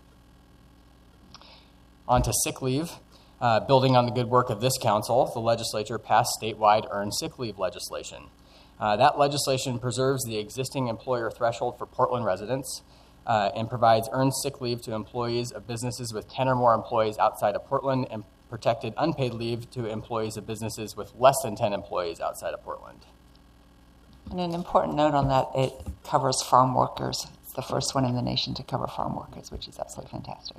On to sick leave. Uh, building on the good work of this council, the legislature passed statewide earned sick leave legislation. Uh, that legislation preserves the existing employer threshold for Portland residents. uh, and provides earned sick leave to employees of businesses with ten or more employees outside of Portland, and protected unpaid leave to employees of businesses with less than ten employees outside of Portland.
And an important note on that, it covers farm workers. It's the first one in the nation to cover farm workers, which is absolutely fantastic.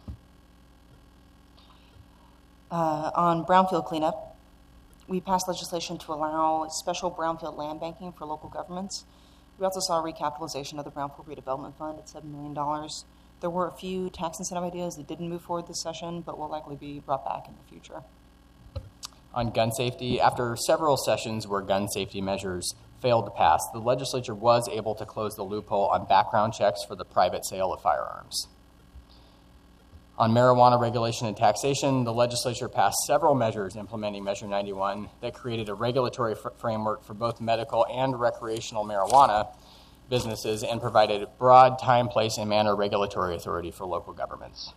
Uh, on brownfield cleanup, we passed legislation to allow special brownfield land banking for local governments. We also saw a recapitalization of the Brownfield Redevelopment Fund at seven million dollars. There were a few tax incentive ideas that didn't move forward this session, but will likely be brought back in the future.
On gun safety, after several sessions where gun safety measures failed to pass, the legislature was able to close the loophole on background checks for the private sale of firearms. On marijuana regulation and taxation, the legislature passed several measures implementing Measure ninety-one that created a regulatory fr- framework for both medical and recreational marijuana businesses and provided broad time, place, and manner regulatory authority for local governments.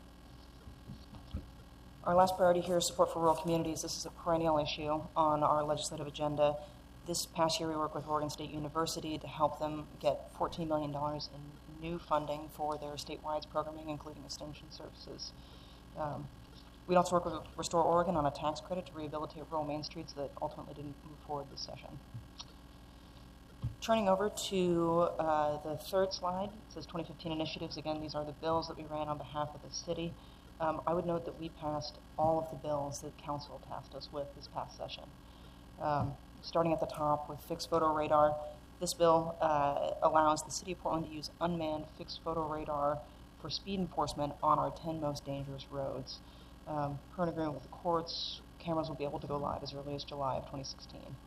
Our last priority here is support for rural communities. This is a perennial issue on our legislative agenda. This past year, we worked with Oregon State University to help them get fourteen million dollars in new funding for their statewide programming, including extension services. Um, we'd also work with Restore Oregon on a tax credit to rehabilitate rural main streets that ultimately didn't move forward this session. Turning over to uh, the third slide, it says twenty fifteen initiatives. Again, these are the bills that we ran on behalf of the city. Um, I would note that we passed all of the bills that council tasked us with this past session. Um, starting at the top with fixed photo radar, this bill uh, allows the city of Portland to use unmanned fixed photo radar for speed enforcement on our ten most dangerous roads. Um, per an agreement with the courts, cameras will be able to go live as early as July of twenty sixteen.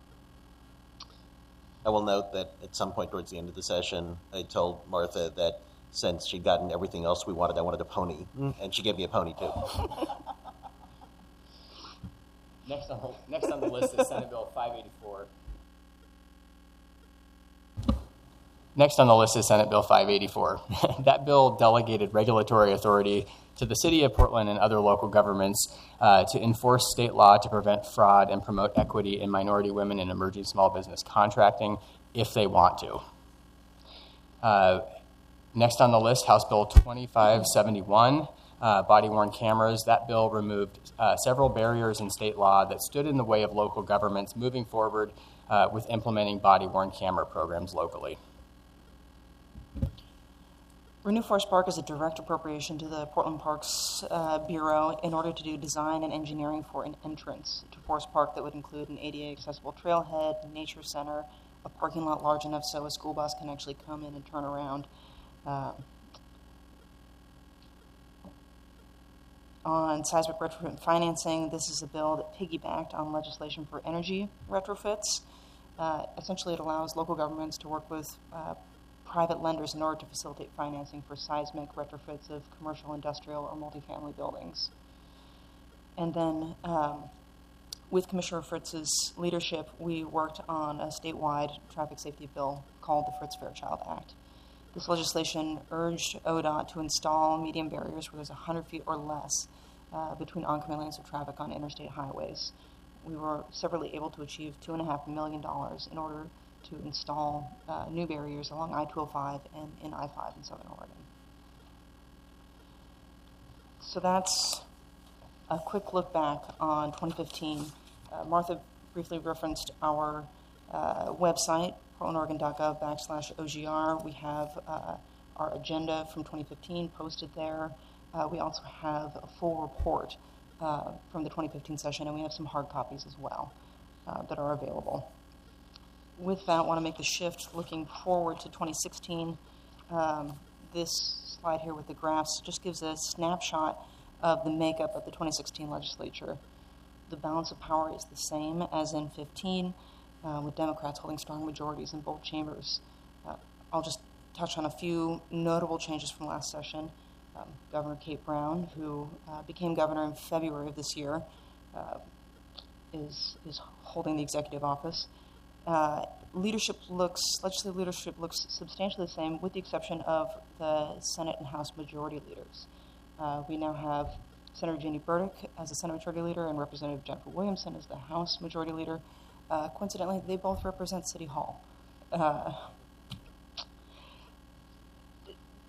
I will note that at some point towards the end of the session, I told Martha that since she'd gotten everything else we wanted, I wanted a pony, and she gave me a pony too.
Next on, next on the list is Senate Bill five eighty-four. Next on the list is Senate Bill five eighty-four. That bill delegated regulatory authority to the City of Portland and other local governments uh, to enforce state law to prevent fraud and promote equity in minority women in emerging small business contracting if they want to. Uh, next on the list, House Bill twenty-five seventy-one. Uh, body-worn cameras. That bill removed uh, several barriers in state law that stood in the way of local governments moving forward uh, with implementing body-worn camera programs locally.
Renew Forest Park is a direct appropriation to the Portland Parks uh, Bureau in order to do design and engineering for an entrance to Forest Park that would include an A D A-accessible trailhead, nature center, a parking lot large enough so a school bus can actually come in and turn around. Uh, On seismic retrofit financing, this is a bill that piggybacked on legislation for energy retrofits. Uh, essentially, it allows local governments to work with uh, private lenders in order to facilitate financing for seismic retrofits of commercial, industrial, or multifamily buildings. And then, um, with Commissioner Fritz's leadership, we worked on a statewide traffic safety bill called the Fritz Fairchild Act. This legislation urged O D O T to install median barriers where there's one hundred feet or less uh, between oncoming lanes of traffic on interstate highways. We were separately able to achieve two point five million dollars in order to install uh, new barriers along I two oh five and in I five in Southern Oregon. So that's a quick look back on twenty fifteen. Uh, Martha briefly referenced our uh, website, portlandoregon.gov backslash OGR. We have uh, our agenda from twenty fifteen posted there. Uh, we also have a full report uh, from the twenty fifteen session, and we have some hard copies as well uh, that are available. With that, I want to make the shift looking forward to twenty sixteen. Um, this slide here with the graphs just gives a snapshot of the makeup of the twenty sixteen legislature. The balance of power is the same as in fifteen, uh, with Democrats holding strong majorities in both chambers. Uh, I'll just touch on a few notable changes from last session. Um, Governor Kate Brown, who uh, became governor in February of this year, uh, is is holding the executive office. Uh, leadership looks, legislative leadership looks substantially the same, with the exception of the Senate and House majority leaders. Uh, we now have Senator Jeannie Burdick as the Senate Majority Leader and Representative Jennifer Williamson as the House Majority Leader. Uh, coincidentally, they both represent City Hall. Uh,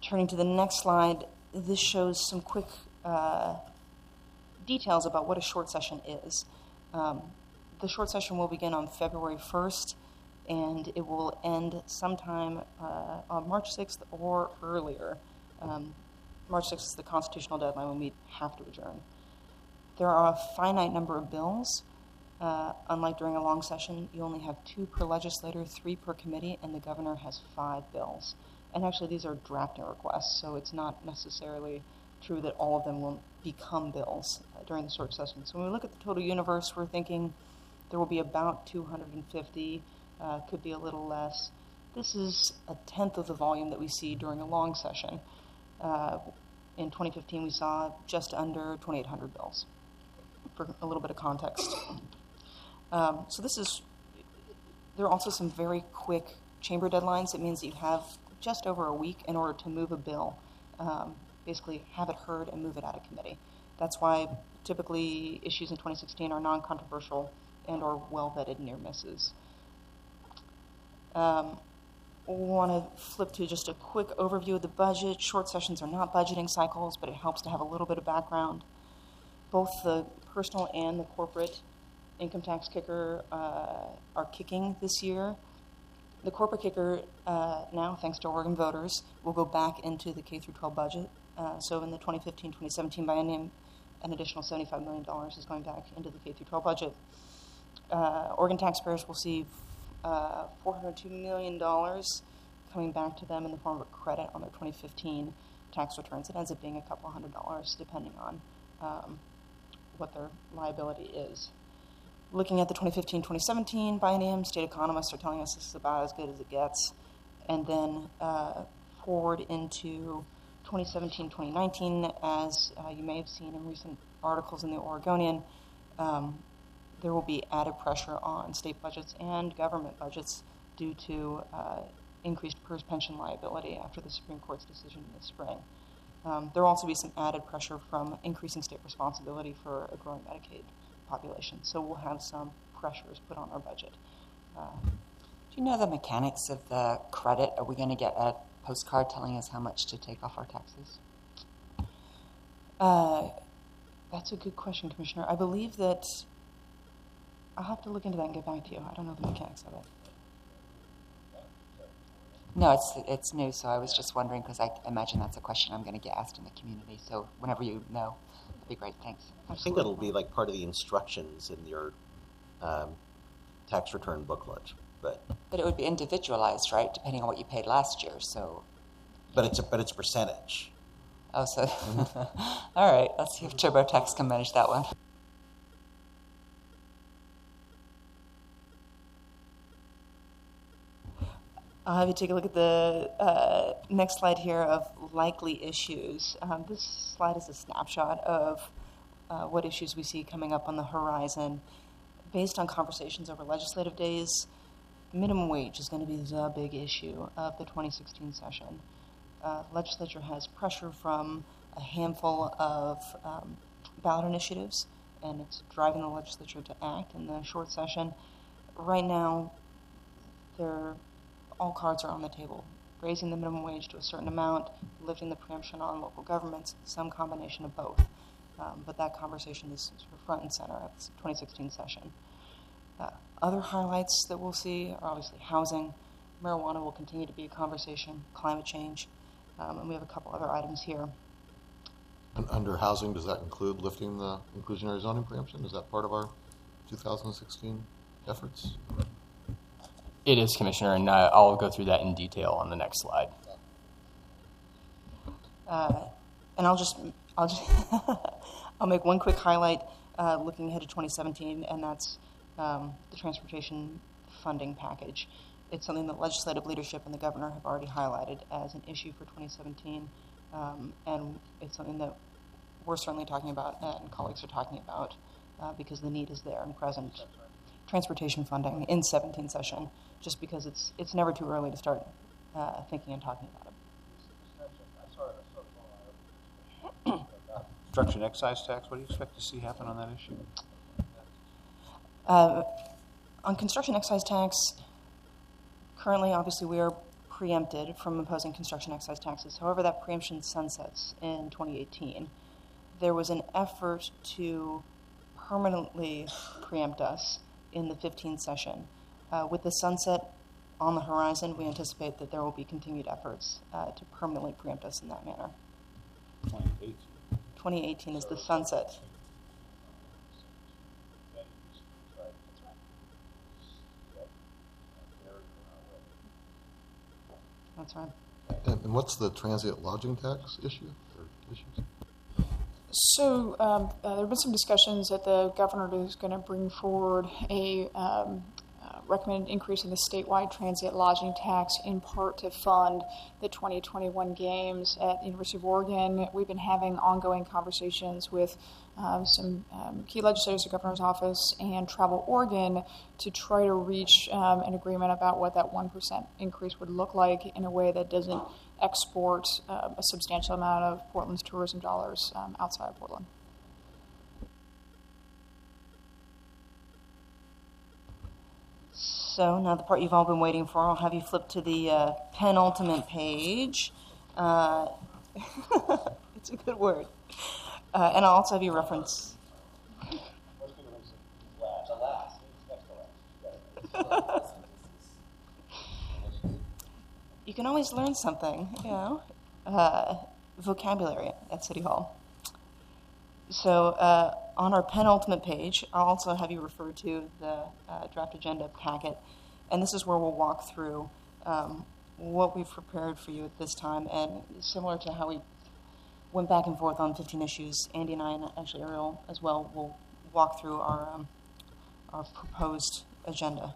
turning to the next slide, this shows some quick uh, details about what a short session is. Um, the short session will begin on February first, and it will end sometime uh, on March sixth or earlier. Um, March sixth is the constitutional deadline when we have to adjourn. There are a finite number of bills. Uh, unlike during a long session, you only have two per legislator, three per committee, and the governor has five bills. And actually, these are drafting requests, so it's not necessarily true that all of them will become bills uh, during the short session. So when we look at the total universe, we're thinking there will be about two hundred fifty, uh, could be a little less. This is a tenth of the volume that we see during a long session. Uh, in twenty fifteen, we saw just under twenty-eight hundred bills, for a little bit of context. Um, so this is, there are also some very quick chamber deadlines. It means that you have just over a week in order to move a bill, um, basically have it heard and move it out of committee. That's why typically issues in twenty sixteen are non-controversial and or well-vetted near misses. Um, want to flip to just a quick overview of the budget. Short sessions are not budgeting cycles, but it helps to have a little bit of background. Both the personal and the corporate income tax kicker uh, are kicking this year. The corporate kicker uh, now, thanks to Oregon voters, will go back into the K through twelve budget. Uh, so in the twenty fifteen twenty seventeen biennium, an additional seventy-five million dollars is going back into the K through twelve budget. Uh, Oregon taxpayers will see uh, four hundred two million dollars coming back to them in the form of a credit on their twenty fifteen tax returns. It ends up being a couple hundred dollars depending on um, what their liability is. Looking at the twenty fifteen twenty seventeen biennium, state economists are telling us this is about as good as it gets. And then uh, forward into twenty seventeen twenty nineteen, as uh, you may have seen in recent articles in the Oregonian, um, there will be added pressure on state budgets and government budgets due to uh, increased PERS pension liability after the Supreme Court's decision in the spring. Um, there will also be some added pressure from increasing state responsibility for a growing Medicaid population. So we'll have some pressures put on our budget. Uh,
Do you know the mechanics of the credit? Are we going to get a postcard telling us how much to take off our taxes?
uh, that's a good question, Commissioner. I believe that I'll have to look into that and get back to you. I don't know the mechanics of it.
No, it's it's new, so I was just wondering because I imagine that's a question I'm going to get asked in the community. So whenever you know, that'd be great. Thanks.
I think it'll be like part of the instructions in your um, tax return booklet, but
But it would be individualized, right, depending on what you paid last year. So,
but it's a but it's a percentage.
oh, so all right. Let's see if TurboTax can manage that one.
I'll have you take a look at the uh, next slide here of likely issues. Um, this slide is a snapshot of uh, what issues we see coming up on the horizon. Based on conversations over legislative days, minimum wage is going to be the big issue of the twenty sixteen session. Uh, legislature has pressure from a handful of um, ballot initiatives, and it's driving the legislature to act in the short session. Right now, they're all cards are on the table. Raising the minimum wage to a certain amount, lifting the preemption on local governments, some combination of both. Um, but that conversation is sort of front and center at the twenty sixteen session. Uh, other highlights that we'll see are obviously housing. Marijuana will continue to be a conversation, climate change, um, and we have a couple other items here.
And under housing, does that include lifting the inclusionary zoning preemption? Is that part of our two thousand sixteen efforts?
It is, Commissioner, and uh, I'll go through that in detail on the next slide.
Uh, and I'll just, I'll just, I'll make one quick highlight uh, looking ahead to twenty seventeen, and that's um, the transportation funding package. It's something that legislative leadership and the governor have already highlighted as an issue for twenty seventeen, um, and it's something that we're certainly talking about and colleagues are talking about uh, because the need is there and present. Transportation funding in seventeen session, just because it's it's never too early to start uh, thinking and talking about it.
Construction excise tax, what do you expect to see happen on that issue?
Uh, on construction excise tax, currently, obviously, we are preempted from imposing construction excise taxes. However, that preemption sunsets in twenty eighteen. There was an effort to permanently preempt us in the fifteenth session. Uh, with the sunset on the horizon, we anticipate that there will be continued efforts uh, to permanently preempt us in that manner. twenty eighteen is the sunset. That's right.
And and what's the transient lodging tax issue or issues?
So um, uh, there have been some discussions that the governor is going to bring forward a um, uh, recommended increase in the statewide transient lodging tax, in part to fund the twenty twenty-one games at the University of Oregon. We've been having ongoing conversations with um, some um, key legislators, the governor's office, and Travel Oregon to try to reach um, an agreement about what that one percent increase would look like in a way that doesn't export uh, a substantial amount of Portland's tourism dollars um, outside of Portland.
So now the part you've all been waiting for, I'll have you flip to the uh, penultimate page. Uh, it's a good word. Uh, and I'll also have you reference. You can always learn something, you know. Uh, vocabulary at City Hall. So uh, on our penultimate page, I'll also have you refer to the uh, draft agenda packet, and this is where we'll walk through um, what we've prepared for you at this time, and similar to how we went back and forth on fifteen issues, Andy and I, and actually Ariel as well, will walk through our um, our proposed agenda.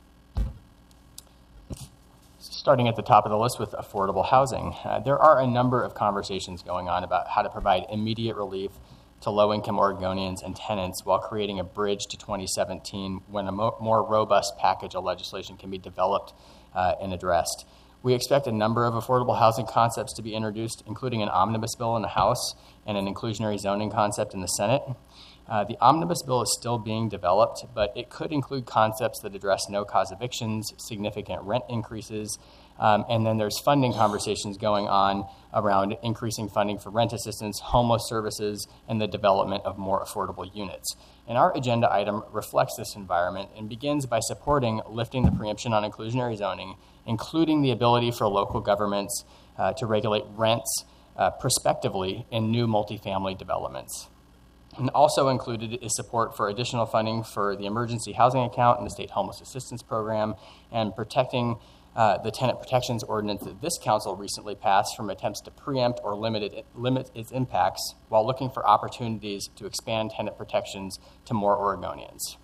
Starting at the top of the list with affordable housing, uh, there are a number of conversations going on about how to provide immediate relief to low-income Oregonians and tenants while creating a bridge to twenty seventeen when a mo- more robust package of legislation can be developed uh, and addressed. We expect a number of affordable housing concepts to be introduced, including an omnibus bill in the House and an inclusionary zoning concept in the Senate. Uh, the omnibus bill is still being developed, but it could include concepts that address no-cause evictions, significant rent increases, um, and then there's funding conversations going on around increasing funding for rent assistance, homeless services, and the development of more affordable units. And our agenda item reflects this environment and begins by supporting lifting the preemption on inclusionary zoning, including the ability for local governments uh, to regulate rents uh, prospectively in new multifamily developments. And also included is support for additional funding for the emergency housing account and the state homeless assistance program, and protecting uh, the tenant protections ordinance that this council recently passed from attempts to preempt or limit, it, limit its impacts, while looking for opportunities to expand tenant protections to more Oregonians.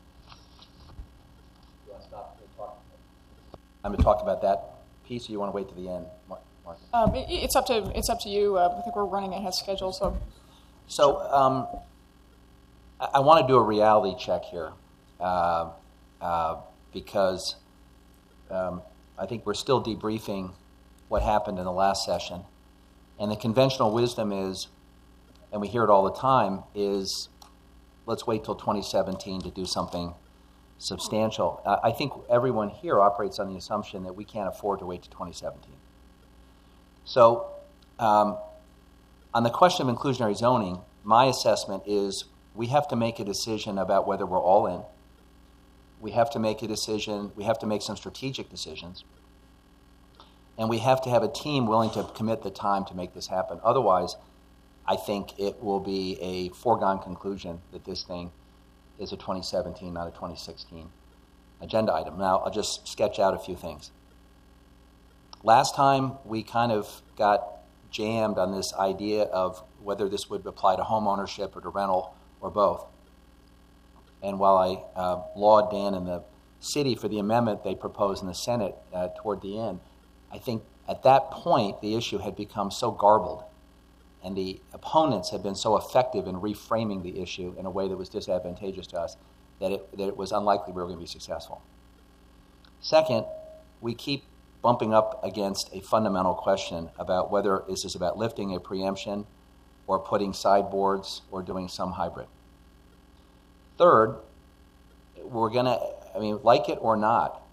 I'm going to talk about that piece, or you want to wait to the end, Mark? Mark?
Um, it, it's up to it's up to you. Uh, I think we're running ahead of schedule, so.
So um, I, I want to do a reality check here uh, uh, because um, I think we're still debriefing what happened in the last session. And the conventional wisdom is, and we hear it all the time, is let's wait till twenty seventeen to do something substantial. Uh, I think everyone here operates on the assumption that we can't afford to wait to twenty seventeen. So um, on the question of inclusionary zoning, my assessment is we have to make a decision about whether we're all in. We have to make a decision, we have to make some strategic decisions, and we have to have a team willing to commit the time to make this happen. Otherwise, I think it will be a foregone conclusion that this thing is a twenty seventeen, not a twenty sixteen agenda item. Now, I'll just sketch out a few things. Last time, we kind of got jammed on this idea of whether this would apply to home ownership or to rental or both. And while I uh, laud Dan and the city for the amendment they proposed in the Senate uh, toward the end, I think at that point the issue had become so garbled and the opponents had been so effective in reframing the issue in a way that was disadvantageous to us that it, that it was unlikely we were going to be successful. Second, we keep bumping up against a fundamental question about whether this is about lifting a preemption or putting sideboards or doing some hybrid. Third, we're going to, I mean, like it or not,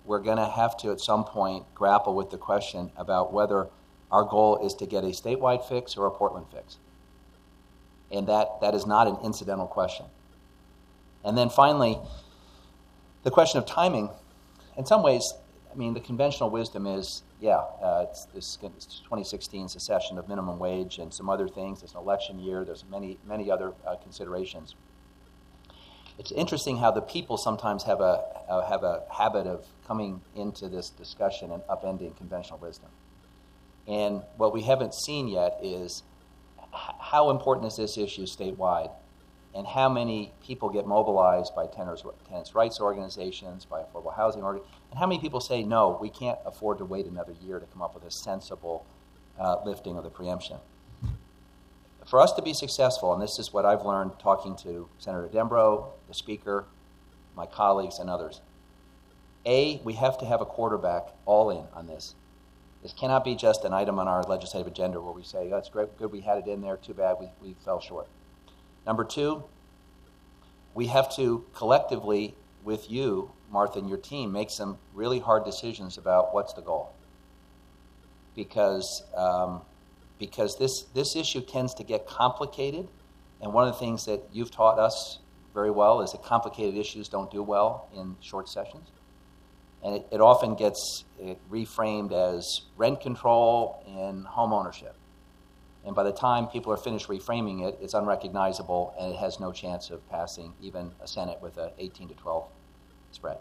we're going to have to, at some point, grapple with the question about whether our goal is to get a statewide fix or a Portland fix. And that, that is not an incidental question. And then finally, the question of timing. In some ways, I mean, the conventional wisdom is, yeah, uh, it's this it's twenty sixteen secession of minimum wage and some other things. It's an election year. There's many, many other uh, considerations. It's interesting how the people sometimes have a uh, have a habit of coming into this discussion and upending conventional wisdom. And what we haven't seen yet is h- how important is this issue statewide, and how many people get mobilized by tenants, tenants' rights organizations, by affordable housing organizations, and how many people say, no, we can't afford to wait another year to come up with a sensible uh, lifting of the preemption. For us to be successful, and this is what I've learned talking to Senator Dembro, the Speaker, my colleagues, and others, A, we have to have a quarterback all in on this. This cannot be just an item on our legislative agenda where we say, oh, it's great, good we had it in there, too bad we, we fell short. Number two, we have to collectively, with you, Martha, and your team, make some really hard decisions about what's the goal. Because um, because this, this issue tends to get complicated, and one of the things that you've taught us very well is that complicated issues don't do well in short sessions. And it, it often gets it reframed as rent control and home ownership. And by the time people are finished reframing it, it's unrecognizable, and it has no chance of passing even a Senate with an eighteen to twelve spread.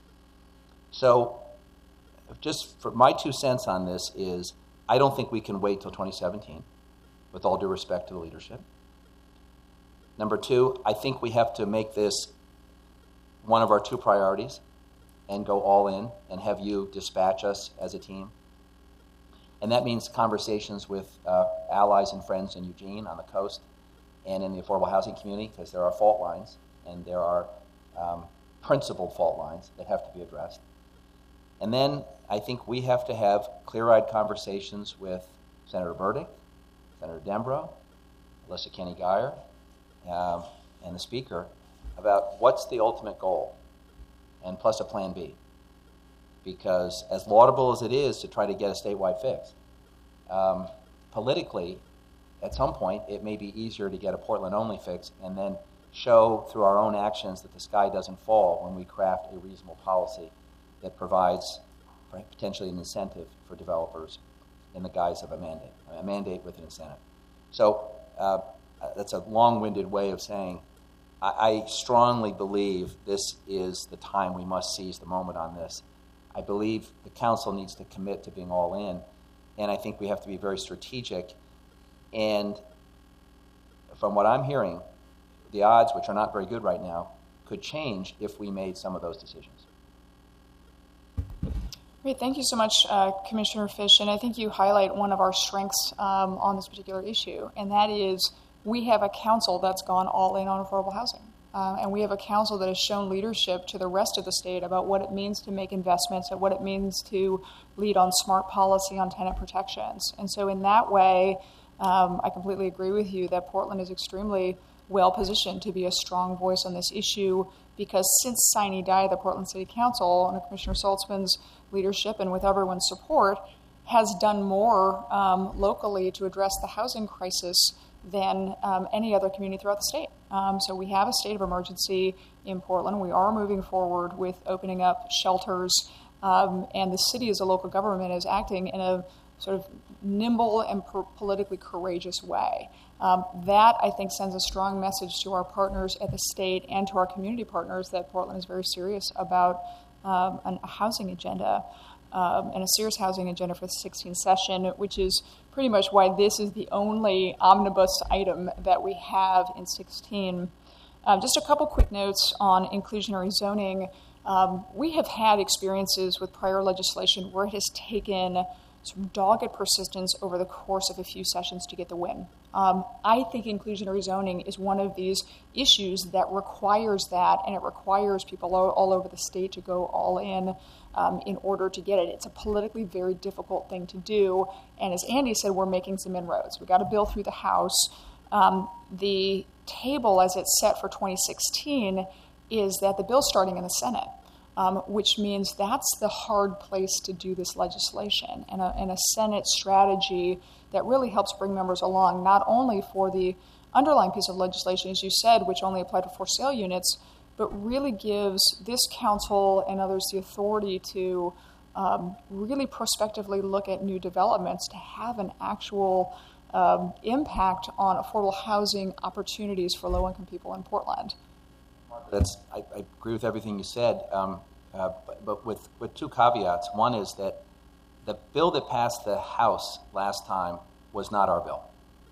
So just for my two cents on this is, I don't think we can wait till twenty seventeen, with all due respect to the leadership. Number two, I think we have to make this one of our two priorities and go all in and have you dispatch us as a team. And that means conversations with uh, allies and friends in Eugene on the coast and in the affordable housing community, because there are fault lines and there are um, principled fault lines that have to be addressed. And then I think we have to have clear-eyed conversations with Senator Burdick, Senator Dembro, Alyssa Kenney-Geyer, um, and the Speaker about what's the ultimate goal, and plus a plan B. Because as laudable as it is to try to get a statewide fix, um, politically, at some point, it may be easier to get a Portland-only fix and then show through our own actions that the sky doesn't fall when we craft a reasonable policy that provides potentially an incentive for developers in the guise of a mandate, a mandate with an incentive. So uh, that's a long-winded way of saying I, I strongly believe this is the time we must seize the moment on this. I believe the council needs to commit to being all in, and I think we have to be very strategic. And from what I'm hearing, the odds, which are not very good right now, could change if we made some of those decisions.
Great, thank you so much, uh, Commissioner Fish. And I think you highlight one of our strengths um, on this particular issue, and that is we have a council that's gone all in on affordable housing. Uh, and we have a council that has shown leadership to the rest of the state about what it means to make investments and what it means to lead on smart policy on tenant protections. And so in that way, um, I completely agree with you that Portland is extremely well positioned to be a strong voice on this issue, because since sine die, the Portland City Council, under Commissioner Saltzman's leadership and with everyone's support, has done more um, locally to address the housing crisis than um, any other community throughout the state. Um, so we have a state of emergency in Portland. We are moving forward with opening up shelters, um, and the city as a local government is acting in a sort of nimble and per- politically courageous way. Um, that, I think, sends a strong message to our partners at the state and to our community partners that Portland is very serious about um, an, a housing agenda. Um, and a serious housing agenda for the sixteenth session, which is pretty much why this is the only omnibus item that we have in sixteen. Um, just a couple quick notes on inclusionary zoning. Um, we have had experiences with prior legislation where it has taken some dogged persistence over the course of a few sessions to get the win. Um, I think inclusionary zoning is one of these issues that requires that, and it requires people all, all over the state to go all in um, in order to get it. It's a politically very difficult thing to do, and as Andy said, we're making some inroads. We've got a bill through the House. Um, the table as it's set for twenty sixteen is that the bill's starting in the Senate. um, which means that's the hard place to do this legislation, and a, and a Senate strategy that really helps bring members along, not only for the underlying piece of legislation, as you said, which only applied to for sale units, but really gives this council and others the authority to um, really prospectively look at new developments to have an actual um, impact on affordable housing opportunities for low-income people in Portland.
That's, I, I agree with everything you said, um, uh, but, but with, with two caveats. One is that the bill that passed the House last time was not our bill.